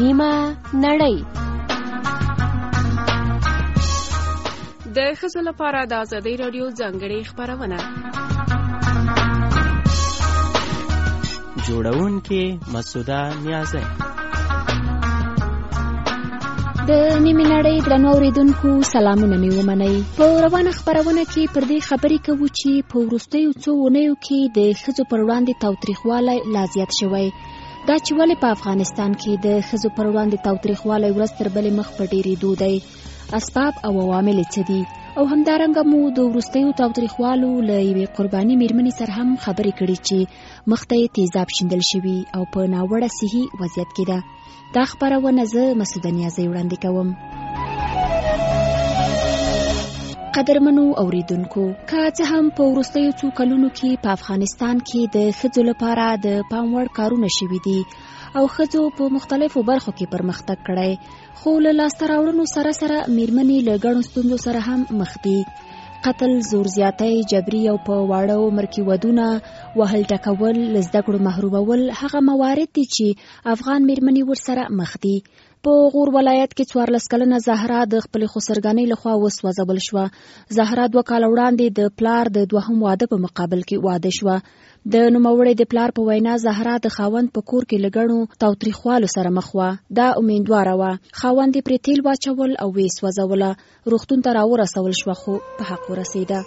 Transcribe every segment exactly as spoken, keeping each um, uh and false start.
نیمه نړۍ. د ښځو لپاره د ازادۍ راډیو ځانګړې خپرونه. جوړونکې مسعوده نیازی. د نیمه نړۍ درنو اوریدونکو سلامونه مې ومنئ. په روانه خپرونه کې پر دې خبرې کوو چې په وروستیو څو اونیو کې د ښځو پر وړاندې تاوتریخوالی لا زیات شوی. دا چې ولې په افغانستان کې د ښځو پر وړاندې تاوتریخوالی ورځ تر بلې مخ په ډېرېدو دی، اسباب او عوامل څه دي، او همدارنګه مو د وروستیو تاوتریخوالو له یوې قرباني میرمنې سره هم خبرې کړي چې مخ ته یې تیزاب شیندل شوي او په ناوړه صحي وضعیت کې ده. دا خپرونه زه مسعوده نیازی وړاندې کوم. قدرمنو اوریدونکو، که څه هم په وروستیو څو کلونو کې په افغانستان کې د ښځو لپاره د پام وړ کارونه شوي دي او ښځو په مختلفو برخو کې پرمختګ کړی، خو له لاسته راوړنو سره سره میرمنې له ګڼو ستونزو سره هم مخ دي. قتل، زور زیاتی، جبري او په واړه عمر کې ودونه، وهل ټکول، له زده کړو محرومول هغه موارد دي چې افغان میرمنې ورسره مخ دي. په غور ولایت کې څوارلس کلنه زهرا د خپلې خسرګانۍ لخوا وسوځول شوه. زهرا دوه کاله وړاندې د پلار د دوهم واده په مقابل کې واده شوه. د نوموړې د پلار په وینا زهرا د خاوند په کور کې له ګڼو تاوتریخوالو سره مخ وه. دا امیندواره وه. خاوند یې پرې تیل واچول او ویې سوځوله. روغتون ته راورسول شوه خو په حق ورسېده.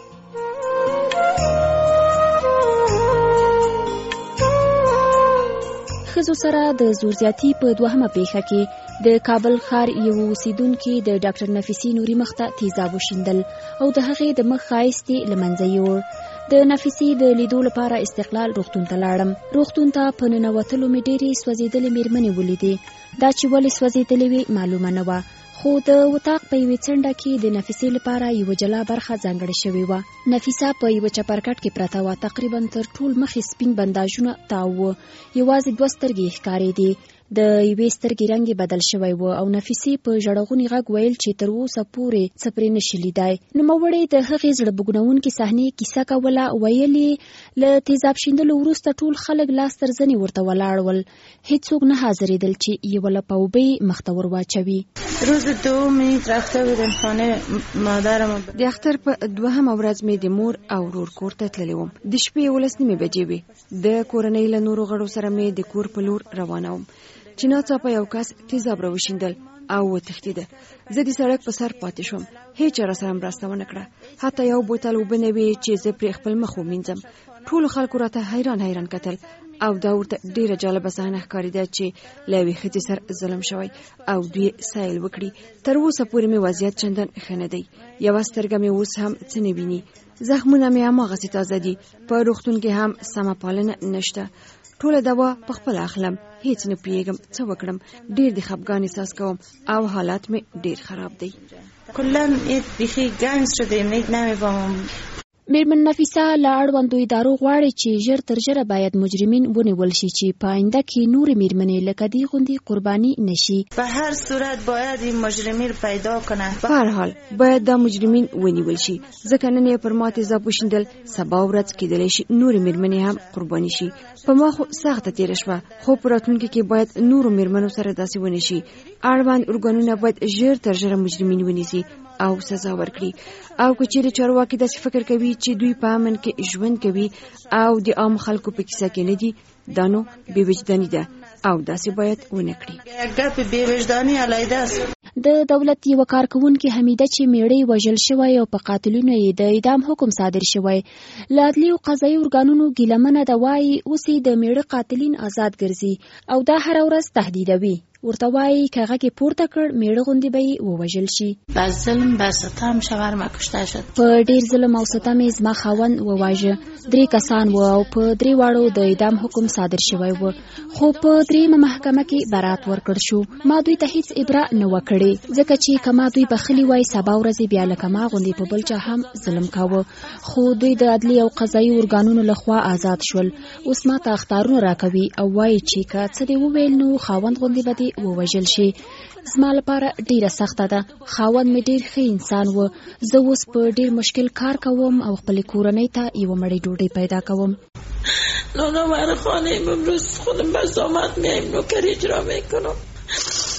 ښځو سره د زور زیاتي په دوهمه پیښه کې د کابل ښار یو اوسیدونکي د ډاکټر نفیسي نوري مخ ته تیزاب وشیندل او د هغې د مخ ښایست یې له منځه یوړ. د نفیسي د لیدو لپاره استقلال روغتون ته لاړم. روغتون ته په ننوتلو مې ډېرې سوځېدلې میرمنې ولیدې. دا چې ولې سوځېدلې وې معلومه نه وه، خو د وطاق په یوې څنډه کې د نفیسې لپاره یوه جلا برخه ځانګړې شوې وه. نفیسه په یوه چپرکټ کې پرته وه. تقریبا تر ټول مخې سپین بنداژونه تاو وو. یوازې دوه سترګې یې ښکارېدې. د یوې سترګې رنګ یې بدل شوی و او نفیسې په ژړغوني غږ ویل چې تر اوسه پورې څه پرې نشي لیدای. نوموړې د هغې زړه بوږنوونکې صحنې کیسه کوله. ویلې له تیزاب شیندلو وروسته ټول خلک لاس تر زنې ورته ولاړ ول. هیڅوک نه حاضرېدل چې یوه لپه اوبه یې مخ ته ور واچوي. روز دوم رفته بودم خانه مادرم. د اختر په دوهمه ورځ مې د مور او ورور کور ته تللی وم. د شپې یولس نیمې بجې وې. د کورنۍ له نورو غړو سره مې د کور په لور روانه وم چې ناڅاپه یو کس تیزاب راوشیندل او وتښتېده. زه د سړک په سر پاتې شوم. هیچا راسره مرسته ونه کړه. حتی یو بوتل اوبه نه وې چې زه پرې خپل مخ ومینځم. ټولو خلکو راته حیران حیران کتل او دا ورته ډېره جالبه صحنه ښکارېده چې له یوې ښځې سره ظلم شوی او دوی سایل وکړي. تر اوسه پورې مې وضعیت چندان ښه نه دی. یوه سترګه مې اوس هم څه نه ویني. زخمونه مې هماغسې تازه دي. په روغتون کې هم سمه پالنه نشته. ټوله دوا په خپل اخلم. هیڅ نه پیږم څه وکړم. ډېر د خفګان احساس کوم او حالات مې ډېر خراب دی. کلا بیخي گنج شده. نمیفهمم. میرمن نفیسه له اړوندو ادارو غواړي چې ژر تر ژره باید مجرمین ونیول شي چې په آینده کې نورې میرمنې لکه دې غوندې قرباني نشي. په هر صورت باید این مجرمین پیدا کنه. په هر حال باید دا مجرمین ونیول شي، ځکه نن یې پر ما تیزاب وشیندل، سبا ورځ کېدلی شي نورې میرمنې هم قرباني شي. په ما خو سخته تېره شوه، خو په راتلونکي کې باید نورو میرمنو سره داسې ونه شي. اړوند ارګانونه باید ژر تر ژره مجرمین ونیسي او سزا ورکړي. او که چیرې چارواکي داسې فکر کوي چې دوی په امن کې ژوند کوي او د عام خلکو په کیسه کې نه دي، دا نو بې وجداني ده او داسې باید ونه کړي. ګپ بې وجداني علیده است. د دولت یو کارکونکي حمیده چې میړی وژل شوی او په قاتلینو یې د اعدام حکم صادر شوی، له عدلي او قضایي ارګانونو ګیلمنه ده. وایي اوس یې د میړه قاتلین آزاد ګرځي او دا هره ورځ تهدیدوي. ورته وایي که غږ یې پورته کړ میړه غوندې به یې ووژل شي. بس ظلم بس ستم شوهرم کشته شد. په ډېر ظلم او ستم یې زما خاوند وواژه. درې کسان و او په درې واړو د اعدام حکم صادر شوی و، خو په درېیمه محکمه کې برات ورکړ شو. ما دوی ته هیڅ ابره نه وه کړې، ځکه چې که ما دوی بخښلي وای سبا ورځې بیا لکه ما غوندې په بل چا هم ظلم کاوه. خو دوی د عدلي او قضایي ارګانونو لخوا آزاد شول. اوس ما ته اخطارونه راکوي او وایي چې که څه دې وویل نو خاوند غوندې به دې ووژل شي. زما لپاره ډیره سخته ده. خاوند مې ډیر ښه انسان و. زه اوس په ډیر مشکل کار کوم او خپل کورنۍ ته یو مړی ډوډۍ پیدا کوم. نانو مر خانه امروز خودم بس آمد میایم نوکر اجرا میکنم.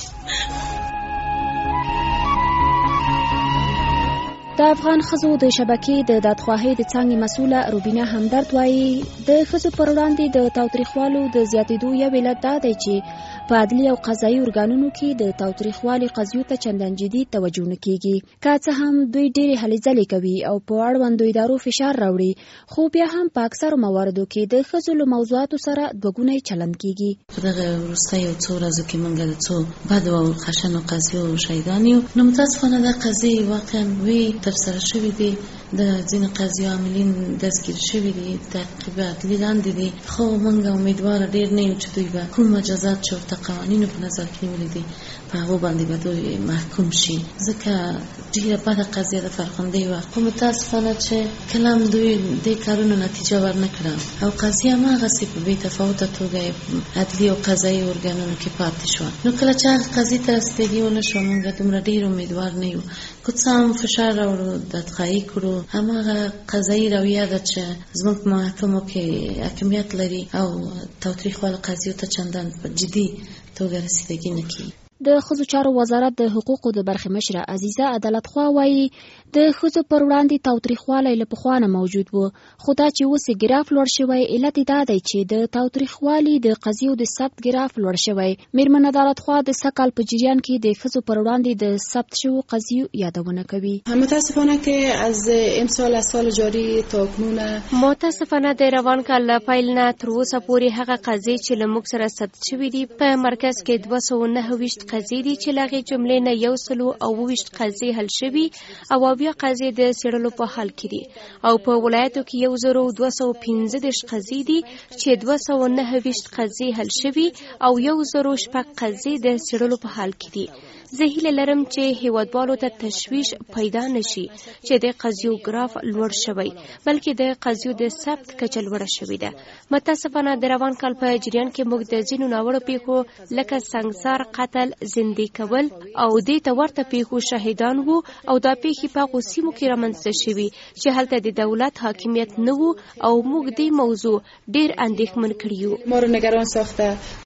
د افغان ښځو د شبکې د دادخواهۍ د څانګې مسؤله روبینا همدرد وایي د ښځو پر وړاندې د تاوتریخوالو د زیاتېدو یو علت دا دی چې په عدلي او قضایي ارګانونو کې د تاوتریخوالي قضیو ته چندان جدي توجه نه کیږي. که څه هم دوی ډېرې هلې ځلې کوي او په اړوندو ادارو فشار راوړي، خو بیا هم په اکثرو مواردو کې د ښځو له موضوعاتو سره دوه ګونی چلند کیږي. په دغه وروستیو څو ورځو کې موږ د څو بدو او خشنو قضیو شاهدان یو. نو متاسفانه دا قضیې واقعا وی ترسره شوي دي، د ځینو قضیو عاملین دستګیر شوي دي، تعقیب عدلي لاندې دي، خو موږ امیدواره ډېر نه یو چې دوی به کوم مجازات چې ورته قوانینو په نظر کې نیولي دي په هغو باندې به دوی محکوم شي، ځکه ډېره بده قضیه د فرخندۍ وه. خو متاسفانه چې کله هم دوی دې کارونو نتیجه ورنه کړه او قضیه هماغسې په بې تفاوته توګه عدلي او قضایي ارګانونو کې پاتې شوه. نو کله چې هغه قضیې ته رسېدګي ونه شوه، موږ دومره ډېر امیدوار نه یو. که څه هم فشار راوړو، دادخواهي کړو، هماغه قضایي رویه ده چې زموږ په محکمو کې حاکمیت لري او تاوتریخوالو قضیو ته چندان په جدي توګه رسېدګي نه کیږي. د ښځو چارو وزارت د حقوقو د برخې مشره عزیزه عدالت خوا وایي د ښځو پر وړاندې تاوتریخوالی له پخوا نه موجود و، خو دا چې اوس ګراف لوړ شوی علت یې دا دی چې د تاوتریخوالي د قضیو د ثبت ګراف لوړ شوی. میرمن عدالت خوا د سږ په جریان کې د ښځو پر وړاندې د ثبت شوو قضیو یادونه کوي. متاسفانه که از امسال از سال جاری تا اکنون متاسفانه د روان کال له پیل نه تر اوسه پورې هغه قضیې چې له موږ سره ثبت شوي دي په مرکز کې دوه سوه نهه ویشت قضیې دي چې له هغې جملې نه یو سلو او اوه ویشت قضیې حل شوي او اویا قضیې د څېړلو په حال کې دي، او په ولایتو کې یو زرو دوه سوه پنځه دېرش قضیې دي چې دوه سوه نهه ویشت قضیې حل شوي او یو زرو شپږ قضیې د څېړلو په حال کې دي. زه هیله لرم چې هیوادوالو ته تشویش پیدا نشي چې د قضیو ګراف لوړ شوی، بلکې د قضیو د ثبت کچه لوړه شوې ده. متاسفانه د روان کال په جریان کې موږ د ځینو ناوړو پیښو لکه سنګسار، قتل، زندې کول او دې ته ورته پیښو شاهدان وو، او دا پیښې په هغو سیمو کې رامنځته شوي چې هلته د دولت حاکمیت نه وو، او موږ دې موضوع ډېر اندېښمن کړي یو. ما رو نگران ساخته.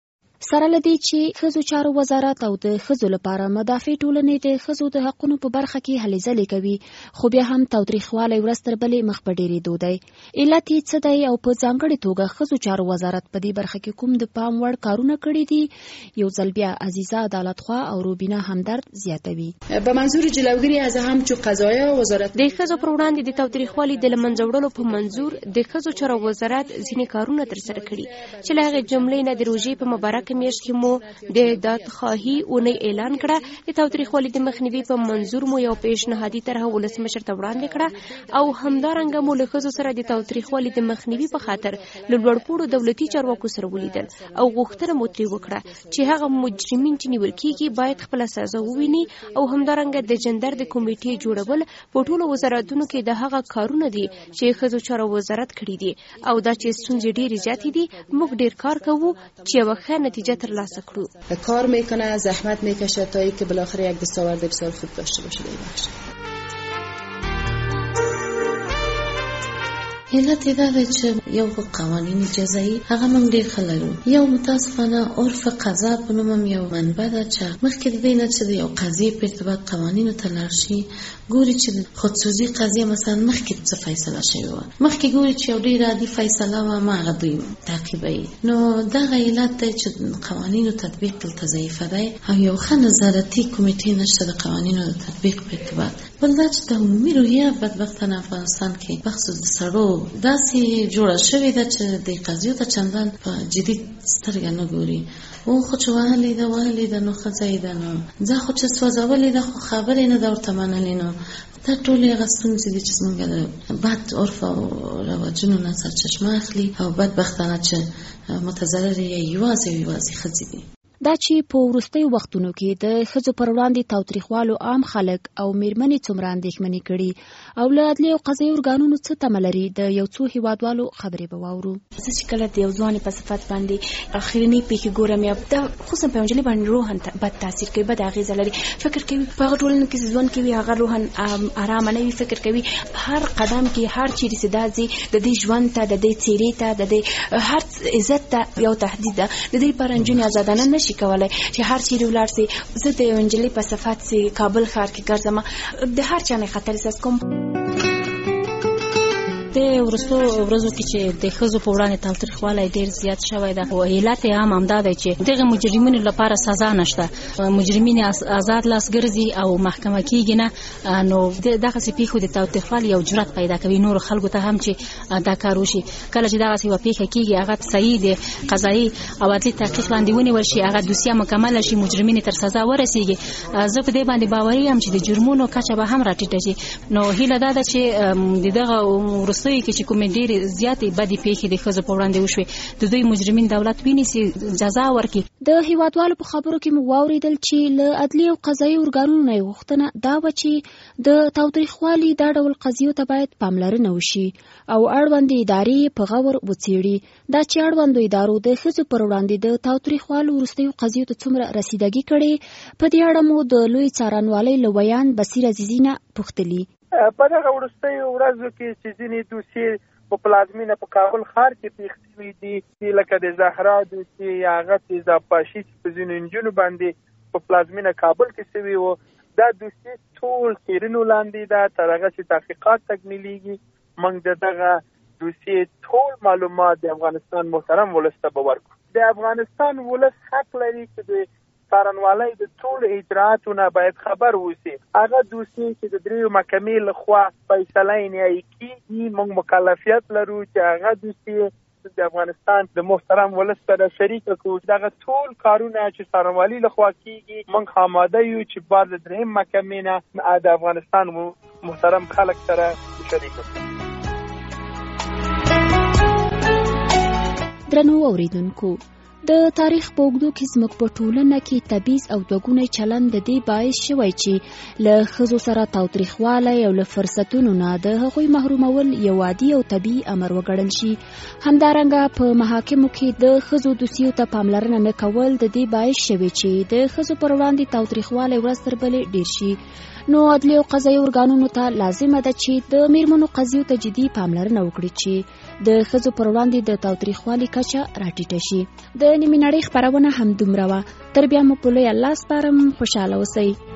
سره له دې چې ښځو چارو وزارت او د ښځو لپاره مدافع ټولنې د ښځو د حقونو په برخه کې هلې ځلې کوي، خو بیا هم تاوتریخوالی ورځ تر بلې مخ په ډېرېدو دی. علت یې څه دی او په ځانګړې توګه ښځو چارو وزارت په دې برخه کې کوم د پام وړ کارونه کړي دي؟ یو ځل بیا عزیزه عدالت خوا او روبینا همدرد زیاتوي. به منظور جلوگیری از همچو قضایا وزارت د ښځو پر وړاندې د تاوتریخوالي د له منځه وړلو په منظور د ښځو چارو وزارت ځینې کارونه ترسره کړي چې له هغې جملې نه د روژې په مبارکه میاشت کې مو د دادخواهي اونۍ اعلان کړه. د تاوتریخوالي د مخنیوي په منظور مو یو پیشنهادي طرحه ولسمشر ته وړاندې کړه، او همدارنګه مو له ښځو سره د تاوتریخوالي د مخنیوي په خاطر له لوړپوړو دولتي چارواکو سره ولیدل او غوښتنه مو ترې وکړه چې هغه مجرمین چې نیول کېږي باید خپله سزا وویني، او همدارنګه د جندر د کمیټې جوړول په ټولو وزارتونو کې د هغه کارونه دي چې ښځو چارو وزارت کړي دي، او دا چې ستونزې ډېرې زیاتې دي. موږ ډېر کار کوو چې یوه ښه نتیجه ترلاسه کړو. کار میکنه، زحمت میکشه تا اینکه بالاخره یک دستاورد بسیار خوب داشته باشه در این بخش. علت دا دی چې یو قوانین جزایی هغه موږ ډېر ښه لرو. یو متاسفانه عرف قضا په نوم هم یو منبع ده چې مخکې د دې نه چې د یو قضیې په ارتباط قوانینو ته لاړ شي، ګوري چې خودسوزي قضیه مثلا مخکې څه فیصله شوې وه، مخکې ګوري چې یو ډېر عادي فیصله وه، هماغه دوی تعقیبوي. نو دغه علت دی چې قوانینو تطبیق دلته ضعیفه دی او یو ښه نظارتي کمیټې نشته د قوانینو د تطبیق په ارتباط. بل دا چې د عمومي روحیه بدبختانه افغانستان کې بخصوص د سړو داسې جوړه شوې ده چې د قضیو ته چندان په جدي سترګه نه ګوري. او خو چې وهلې ده وهلې ده نو ښځه یې ده، نو ځه خو چې سوځولې ده خو خبرې نه ده ورته منلې. نو دا ټولې هغه ستونزې دي چې زموږ د بد عرف او رواجونو نه سرچشمه اخلي، او بدبختانه چې متضرر یې یوازې یوازې ښځې دي. دا چې په وروستیو وختونو کې د ښځو پر وړاندې تاوتریخوالو عام خلک او میرمنې څومره اندېښمنې کړي او له عدلي او قضایي ارګانونو څه تمه لري، د یو څو هیوادوالو خبرې به واورو. زه چې کله د یو ځوانې په صفت باندې اخرنۍ پیښې ګورم، یا دا خصوصا په یوه نجلۍ باندې روحاً بد تاثیر کوي، بد اغېزه لري. فکر کوي په هغه ټولنه کې چې ژوند کوي هغه روحاً ارامه نه وي، فکر کوي هر قدم کې هر چیرې چې دا ځي د دې ژوند ته، د دې څېرې ته، د دې هر عزت ته یو تهدید ده. د دې لپاره نجونې ازادانه نشي نشي کولای چې هر چیرې ولاړ سي. زه د یو نجلۍ په صفت سي کابل ښار کې ګرځم، د هر چا نه خطر احساس کوم. د ورستو ورځو کې چې د ښځو په وړاندې تاوتریخوالی ډېر زیات شوی ده، او علت یې هم همدا دی چې دغه مجرمینو لپاره سزا نشته. مجرمین آزاد لاس ګرځي او محکمه کېږي نه، نو دغسې پیښو د تاوتریخوالي یو جرأت پیدا کوي نورو خلکو ته هم چې دا کار وشي. کله چې دغسې یوه پیښه کېږي هغه صحیح د قضایي او عدلي تحقیق لاندې ونیول شي، هغه دوسیه مکمله شي، مجرمین تر سزا ورسېږي، زه په دې باندې باوري یم چې د جرمونو کچه به هم راټیټه شي. نو هیله دا ده چې د دغه وروستیو کې چې کومې ډېرې زیاتې بدې پیښې د ښځو په وړاندې وشوې، د دوی مجرمین دولت ونیسي، جزا ورکړي. د هیوادوالو په خبرو کې مو واورېدل چې له عدلي او قضایي ارګانونو نه یې غوښتنه دا وه چې د تاوتریخوالي دا ډول قضیو ته باید پاملرنه وشي او اړوندې ادارې په غور وڅېړي. دا چې اړوندو ادارو د ښځو پر وړاندې د تاوتریخوالو وروستیو قضیو ته څومره رسیدګي کړې، په دې اړه مو د لوی څارنوالۍ له ویان بصیر عزیزي نه پوښتلي. په دغه وروستیو ورځو کې چې ځینې دوسیې په پلازمینه په کابل ښار کې پېښ شوي دي، لکه د زهرا دوسیې یا هغه تیزاب پاشي چې په ځینو نجونو باندې په پلازمینه کابل کې شوي وو، دا دوسیې ټول څېړنو لاندې ده تر هغه چې تحقیقات تکمیلېږي. موږ د دغه دوسیې ټول معلومات د افغانستان محترم ولس ته به ورکړو. د افغانستان ولس حق لري چې د څارنوالۍ د ټولو اجرااتو نه باید خبر وسی. هغه دوسیې چې د دریو محکمې لخوا فیصله نهایي کیږي، موږ مکلفیت لرو چې هغه دوسیې د افغانستان د محترم ولس سره شریک کړو. دغه ټول کارونه چې څارنوالۍ لخوا کیږي موږ آماده یو چې بعد د دریم محکمې نه د افغانستان محترم خلک سره شریک کړو. درنو اوریدونکو، د تاریخ په اوږدو کې زموږ په ټولنه کې تبعیض او دوګونی چلند د دې باعث شوی چې له ښځو سره تاوتریخوالی او له فرصتونو نه د هغوی محرومول یو عادي او طبیعي امر وګڼل شي. همدارنګه په محاکمو کې د ښځو دوسیو ته پاملرنه نه کول د دې باعث شوی چې د ښځو پر وړاندې تاوتریخوالی ورځ تر بلې ډېر شي. نو عدلي او قضایي ارګانونو ته لازمه ده چې د میرمنو قضیو ته جدي پاملرنه وکړي چې د ښځو پر وړاندې د تاوتریخوالي کچه راټیټه شي. د نیمې نړۍ خپرونه همدومره وه. تر بیا مو په لوی الله سپارم. خوشحاله اوسئ.